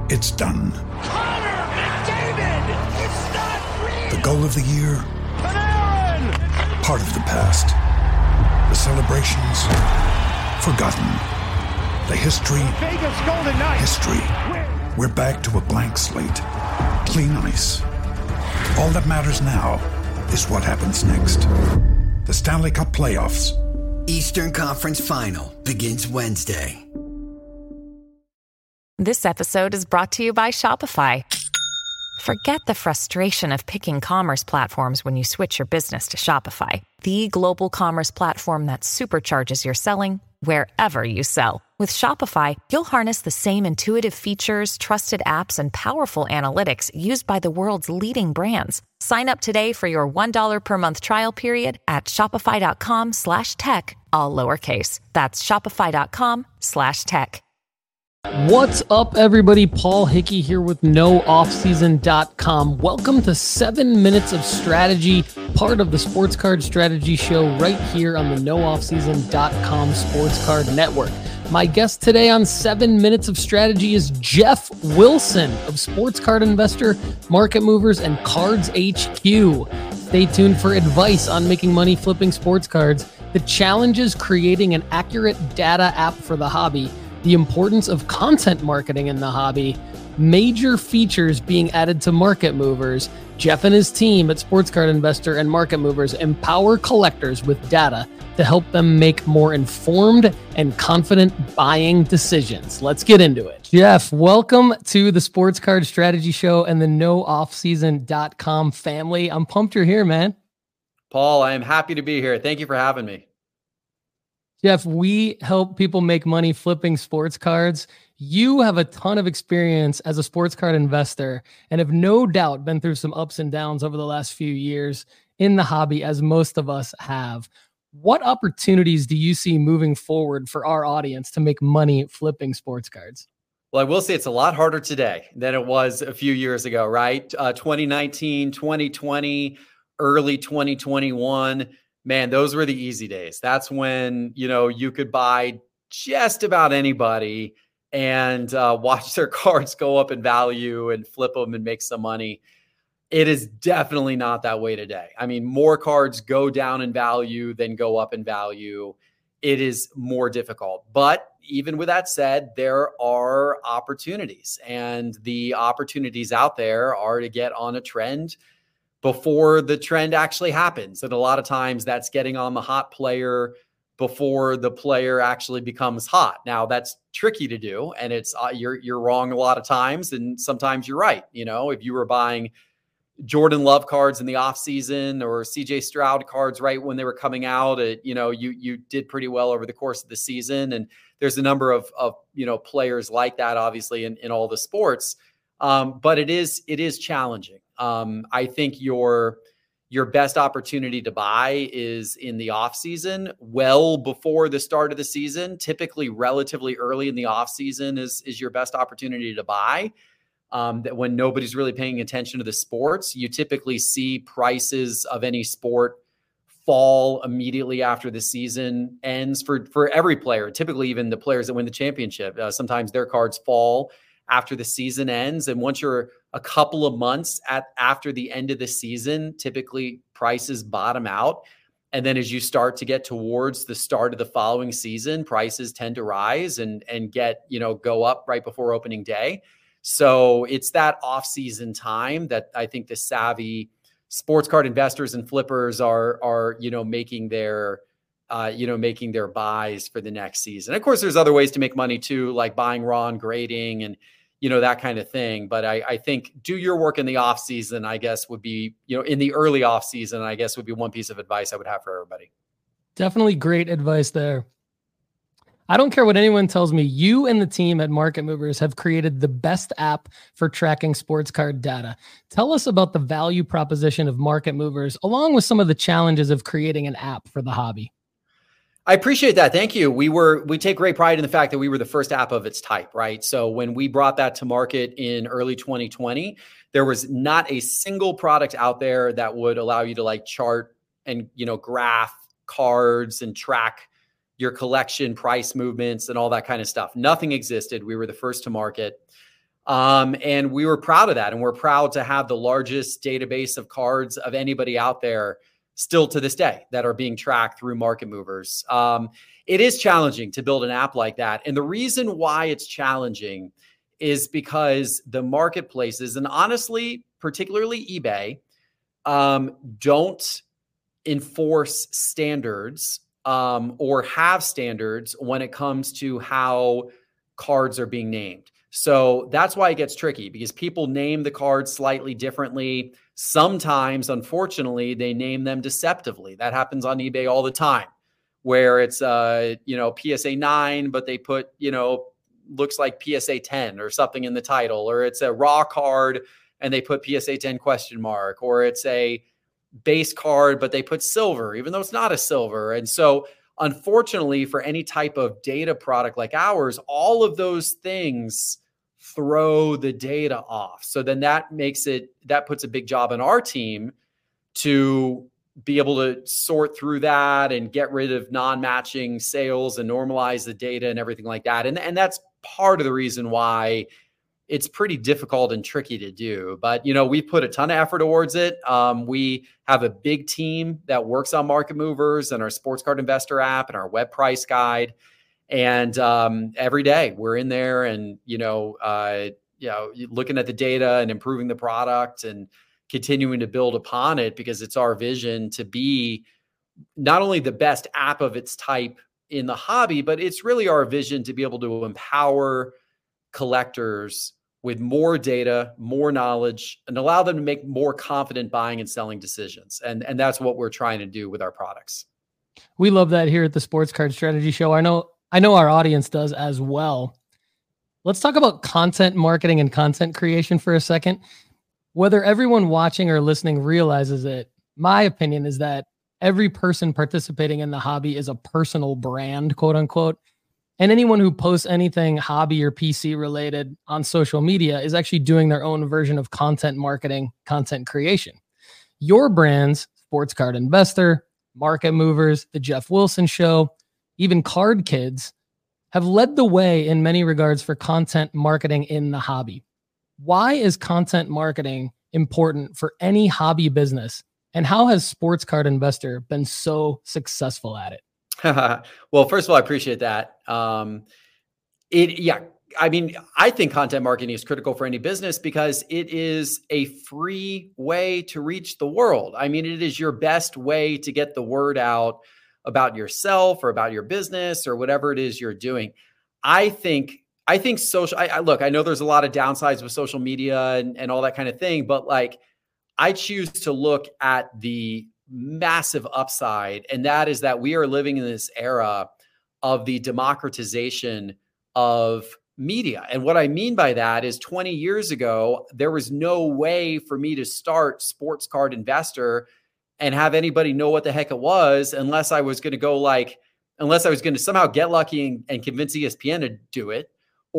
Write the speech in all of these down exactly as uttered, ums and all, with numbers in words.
It's done. Connor McDavid! It's not real! The goal of the year? Panarin! Part of the past. The celebrations? Forgotten. The history? Vegas Golden Knights! History. We're back to a blank slate. Clean ice. All that matters now is what happens next. The Stanley Cup Playoffs. Eastern Conference Final begins Wednesday. This episode is brought to you by Shopify. Forget the frustration of picking commerce platforms when you switch your business to Shopify, the global commerce platform that supercharges your selling wherever you sell. With Shopify, you'll harness the same intuitive features, trusted apps, and powerful analytics used by the world's leading brands. Sign up today for your one dollar per month trial period at shopify.com slash tech, all lowercase. That's shopify.com slash tech. What's up, everybody? Paul Hickey here with no off season dot com. Welcome to seven minutes of Strategy, part of the Sports Card Strategy Show right here on the no off season dot com Sports Card Network. My guest today on seven minutes of Strategy is Jeff Wilson of Sports Card Investor, Market Movers, and Cards H Q. Stay tuned for advice on making money flipping sports cards, the challenges creating an accurate data app for the hobby, the importance of content marketing in the hobby, major features being added to Market Movers. Jeff and his team at Sports Card Investor and Market Movers empower collectors with data to help them make more informed and confident buying decisions. Let's get into it. Jeff, welcome to the Sports Card Strategy Show and the no off season dot com family. I'm pumped you're here, man. Paul, I am happy to be here. Thank you for having me. Jeff, we help people make money flipping sports cards. You have a ton of experience as a sports card investor and have no doubt been through some ups and downs over the last few years in the hobby, as most of us have. What opportunities do you see moving forward for our audience to make money flipping sports cards? Well, I will say it's a lot harder today than it was a few years ago, right? Uh, twenty nineteen, twenty twenty, early twenty twenty-one. Man, those were the easy days. That's when, you know, you could buy just about anybody and uh, watch their cards go up in value and flip them and make some money. It is definitely not that way today. I mean, more cards go down in value than go up in value. It is more difficult. But even with that said, there are opportunities, and the opportunities out there are to get on a trend before the trend actually happens. And a lot of times that's getting on the hot player before the player actually becomes hot. Now that's tricky to do. And it's, uh, you're, you're wrong a lot of times. And sometimes you're right. You know, if you were buying Jordan Love cards in the off season or C J Stroud cards right when they were coming out, it, you know, you, you did pretty well over the course of the season. And there's a number of, of, you know, players like that, obviously in, in all the sports. Um, but it is, it is challenging. Um, I think your your best opportunity to buy is in the off season, well before the start of the season. Typically, relatively early in the off season is is your best opportunity to buy. Um, that when nobody's really paying attention to the sports, you typically see prices of any sport fall immediately after the season ends for for every player. Typically, even the players that win the championship, uh, sometimes their cards fall after the season ends. And once you're a couple of months at after the end of the season, typically prices bottom out. And then as you start to get towards the start of the following season, prices tend to rise and, and get, you know, go up right before opening day. So it's that off-season time that I think the savvy sports card investors and flippers are, are, you know, making their, uh, you know, making their buys for the next season. Of course, there's other ways to make money too, like buying raw and grading and, you know, that kind of thing. But I, I think do your work in the off season, I guess would be, you know, in the early off season, I guess would be one piece of advice I would have for everybody. Definitely great advice there. I don't care what anyone tells me. You and the team at Market Movers have created the best app for tracking sports card data. Tell us about the value proposition of Market Movers, along with some of the challenges of creating an app for the hobby. I appreciate that. Thank you. We were, we take great pride in the fact that we were the first app of its type, right? So when we brought that to market in early twenty twenty, there was not a single product out there that would allow you to like chart and, you know, graph cards and track your collection price movements and all that kind of stuff. Nothing existed. We were the first to market. Um, and we were proud of that. And we're proud to have the largest database of cards of anybody out there still to this day that are being tracked through Market Movers. Um, it is challenging to build an app like that. And the reason why it's challenging is because the marketplaces, and honestly, particularly eBay, um, don't enforce standards um, or have standards when it comes to how cards are being named. So that's why it gets tricky, because people name the cards slightly differently. Sometimes, unfortunately, they name them deceptively. That happens on eBay all the time, where it's, uh, you know, P S A nine, but they put, you know, looks like P S A ten or something in the title, or it's a raw card and they put P S A ten question mark, or it's a base card, but they put silver, even though it's not a silver. And so, unfortunately, for any type of data product like ours, all of those things throw the data off. So then that makes it, that puts a big job on our team to be able to sort through that and get rid of non-matching sales and normalize the data and everything like that. And, and that's part of the reason why it's pretty difficult and tricky to do. But, you know, we put a ton of effort towards it. Um, we have a big team that works on Market Movers and our Sports Card Investor app and our web price guide. And um, every day we're in there and, you know, uh, you know, looking at the data and improving the product and continuing to build upon it, because it's our vision to be not only the best app of its type in the hobby, but it's really our vision to be able to empower collectors with more data, more knowledge, and allow them to make more confident buying and selling decisions. And, and that's what we're trying to do with our products. We love that here at the Sports Card Strategy Show. I know, I know our audience does as well. Let's talk about content marketing and content creation for a second. Whether everyone watching or listening realizes it, my opinion is that every person participating in the hobby is a personal brand, quote unquote. And anyone who posts anything hobby or P C related on social media is actually doing their own version of content marketing, content creation. Your brands, Sports Card Investor, Market Movers, The Jeff Wilson Show, even Card Kids, have led the way in many regards for content marketing in the hobby. Why is content marketing important for any hobby business? And how has Sports Card Investor been so successful at it? Well, first of all, I appreciate that. Um, it, yeah, I mean, I think content marketing is critical for any business because it is a free way to reach the world. I mean, it is your best way to get the word out about yourself or about your business or whatever it is you're doing. I think, I think social, I, I look, I know there's a lot of downsides with social media and, and all that kind of thing, but like, I choose to look at the massive upside. And that is that we are living in this era of the democratization of media. And what I mean by that is twenty years ago, there was no way for me to start Sports Card Investor and have anybody know what the heck it was unless I was going to go like, unless I was going to somehow get lucky and, and convince E S P N to do it.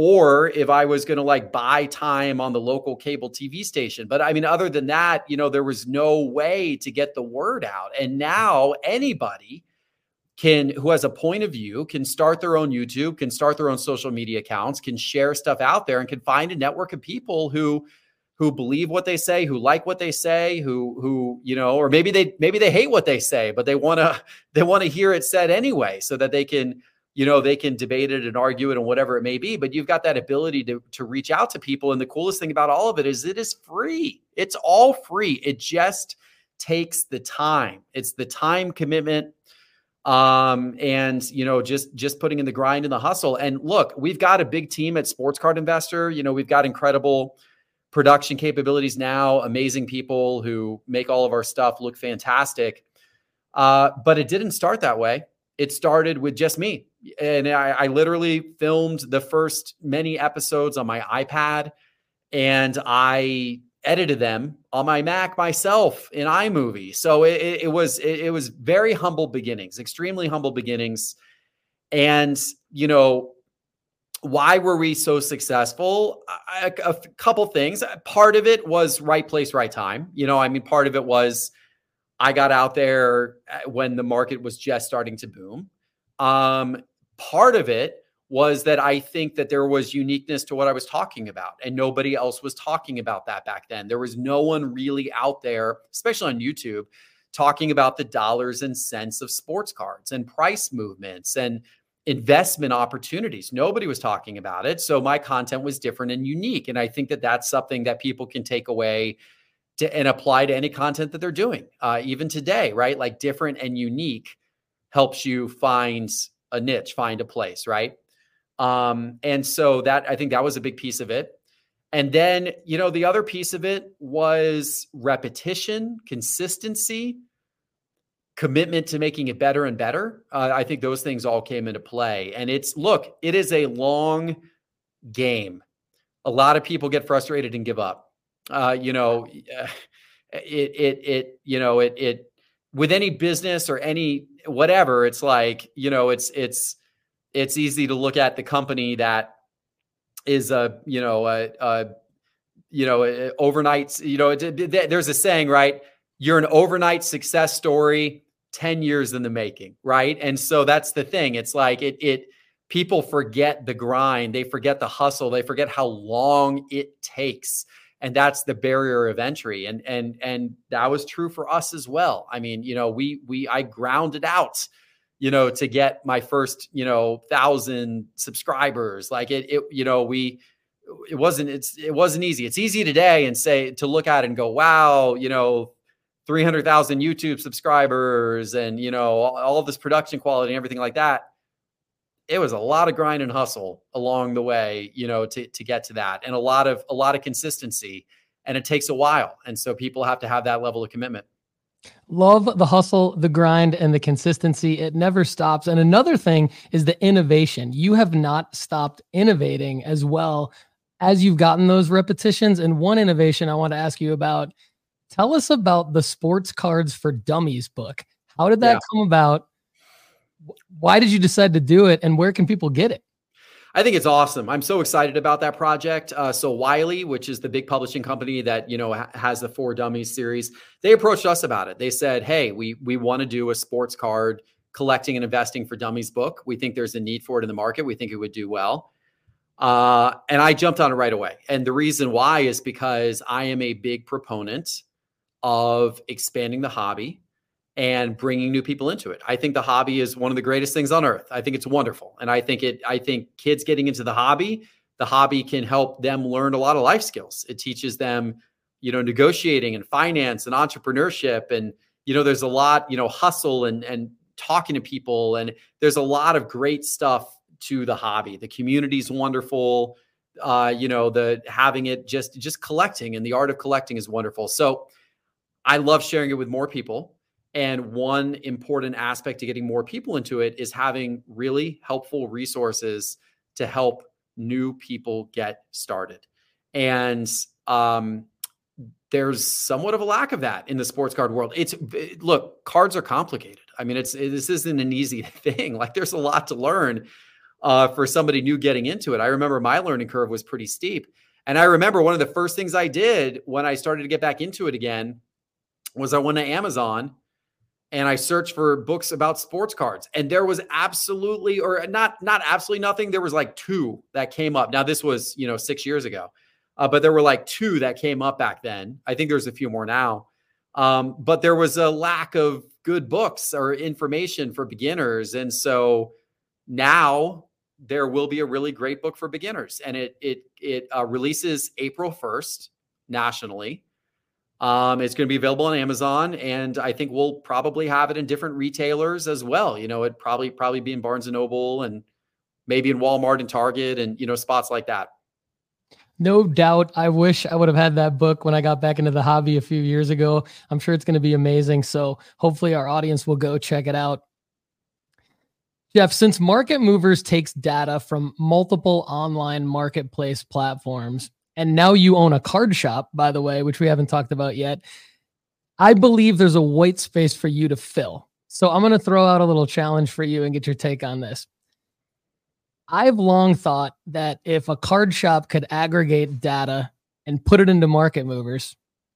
Or if I was going to like buy time on the local cable T V station. But I mean, other than that, you know, there was no way to get the word out. And now anybody can, who has a point of view, can start their own YouTube, can start their own social media accounts, can share stuff out there and can find a network of people who, who believe what they say, who like what they say, who, who, you know, or maybe they, maybe they hate what they say, but they want to, they want to hear it said anyway, so that they can, you know, they can debate it and argue it and whatever it may be, but you've got that ability to, to reach out to people. And the coolest thing about all of it is it is free. It's all free. It just takes the time. It's the time commitment. Um, and, you know, just, just putting in the grind and the hustle. And look, we've got a big team at Sports Card Investor. You know, we've got incredible production capabilities now, amazing people who make all of our stuff look fantastic. Uh, but it didn't start that way. It started with just me. And I, I literally filmed the first many episodes on my iPad and I edited them on my Mac myself in iMovie. So it, it was, it, it was very humble beginnings, extremely humble beginnings. And, you know, why were we so successful? A, a couple things. Part of it was right place, right time. You know, I mean, part of it was I got out there when the market was just starting to boom. Um, part of it was that I think that there was uniqueness to what I was talking about, and nobody else was talking about that back then. There was no one really out there, especially on YouTube, talking about the dollars and cents of sports cards and price movements and investment opportunities. Nobody was talking about it. So my content was different and unique. And I think that that's something that people can take away to, and apply to any content that they're doing, uh, even today, right? Like different and unique helps you find a niche, find a place, right? Um, and so that, I think that was a big piece of it. And then, you know, the other piece of it was repetition, consistency, commitment to making it better and better. Uh, I think those things all came into play. And it's, look, it is a long game. A lot of people get frustrated and give up. Uh, you know, it, it, it, you know, it, it, with any business or any, whatever, it's like, you know, it's, it's, it's easy to look at the company that is a, you know, a, a you know, a, overnight, you know, it, it, there's a saying, right? You're an overnight success story, ten years in the making, right? And so that's the thing. It's like it, it, people forget the grind. They forget the hustle. They forget how long it takes. And that's the barrier of entry. And, and, and that was true for us as well. I mean, you know, we, we, I grounded out, you know, to get my first, you know, thousand subscribers. Like it, it, you know, we, it wasn't, it's, it wasn't easy. It's easy today and say, to look at it and go, wow, you know, three hundred thousand YouTube subscribers and, you know, all, all of this production quality and everything like that. It was a lot of grind and hustle along the way, you know, to, to get to that, and a lot of, a lot of consistency, and it takes a while. And so people have to have that level of commitment. Love the hustle, the grind, and the consistency. It never stops. And another thing is the innovation. You have not stopped innovating as well as you've gotten those repetitions. And one innovation I want to ask you about, tell us about the Sports Cards for Dummies book. How did that yeah. come about? Why did you decide to do it, and where can people get it? I think it's awesome. I'm so excited about that project. Uh, so Wiley, which is the big publishing company that, you know, ha- has the For Dummies series, they approached us about it. They said, hey, we, we want to do a sports card collecting and investing for dummies book. We think there's a need for it in the market. We think it would do well. Uh, and I jumped on it right away. And the reason why is because I am a big proponent of expanding the hobby and bringing new people into it. I think the hobby is one of the greatest things on earth. I think it's wonderful. And I think it, I think kids getting into the hobby, the hobby can help them learn a lot of life skills. It teaches them, you know, negotiating and finance and entrepreneurship. And, you know, there's a lot, you know, hustle and, and talking to people. And there's a lot of great stuff to the hobby. The community's wonderful. Uh, you know, the having it just, just collecting, and the art of collecting is wonderful. So I love sharing it with more people. And one important aspect to getting more people into it is having really helpful resources to help new people get started. And um, there's somewhat of a lack of that in the sports card world. It's look, cards are complicated. I mean, it's it, this isn't an easy thing. Like there's a lot to learn uh, for somebody new getting into it. I remember my learning curve was pretty steep. And I remember one of the first things I did when I started to get back into it again was I went to Amazon and I searched for books about sports cards, and there was absolutely, or not, not absolutely nothing. There was like two that came up. Now this was, you know, six years ago, uh, but there were like two that came up back then. I think there's a few more now. Um, but there was a lack of good books or information for beginners. And so now there will be a really great book for beginners, and it, it, it uh, releases April first nationally. Um, it's going to be available on Amazon, and I think we'll probably have it in different retailers as well. You know, it'd probably, probably be in Barnes and Noble and maybe in Walmart and Target and, you know, spots like that. No doubt. I wish I would have had that book when I got back into the hobby a few years ago. I'm sure it's going to be amazing. So hopefully our audience will go check it out. Jeff, since Market Movers takes data from multiple online marketplace platforms, and now you own a card shop, by the way, which we haven't talked about yet, I believe there's a white space for you to fill. So I'm going to throw out a little challenge for you and get your take on this. I've long thought that if a card shop could aggregate data and put it into Market Movers,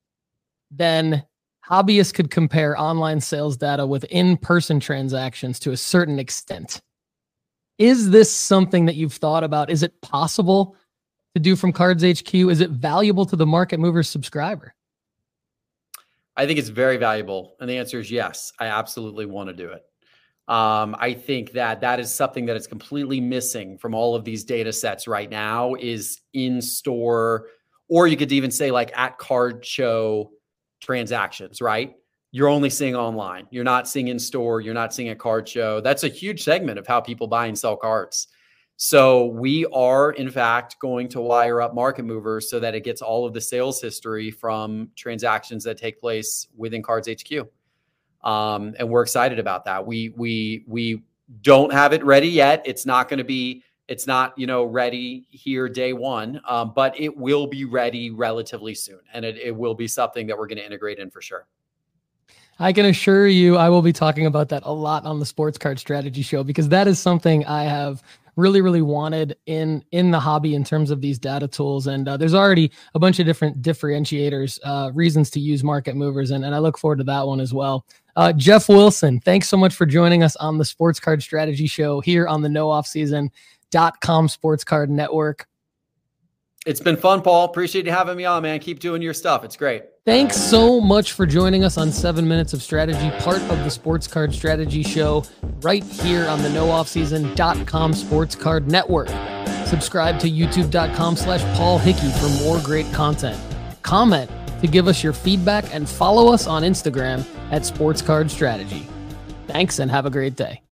then hobbyists could compare online sales data with in-person transactions to a certain extent. Is this something that you've thought about? Is it possible to do from Cards H Q? Is it valuable to the Market Movers subscriber? I think it's very valuable. And the answer is yes. I absolutely want to do it. Um, I think that that is something that is completely missing from all of these data sets right now is in-store, or you could even say like at card show transactions, right? You're only seeing online. You're not seeing in-store. You're not seeing a card show. That's a huge segment of how people buy and sell cards. So we are, in fact, going to wire up Market Movers so that it gets all of the sales history from transactions that take place within Cards H Q. Um, and we're excited about that. We we we don't have it ready yet. It's not going to be, it's not, you know, ready here day one, um, but it will be ready relatively soon. And it, it will be something that we're going to integrate in for sure. I can assure you I will be talking about that a lot on the Sports Card Strategy Show, because that is something I have really, really wanted in, in the hobby in terms of these data tools. And uh, there's already a bunch of different differentiators, uh, reasons to use Market Movers. And, and I look forward to that one as well. Uh, Jeff Wilson, thanks so much for joining us on the Sports Card Strategy Show here on the no off season dot com Sports Card Network. It's been fun, Paul. Appreciate you having me on, man. Keep doing your stuff. It's great. Thanks so much for joining us on seven minutes of Strategy, part of the Sports Card Strategy Show, right here on the no off season dot com Sports Card Network. Subscribe to youtube dot com slash Paul Hickey for more great content. Comment to give us your feedback and follow us on Instagram at Sports Card Strategy. Thanks and have a great day.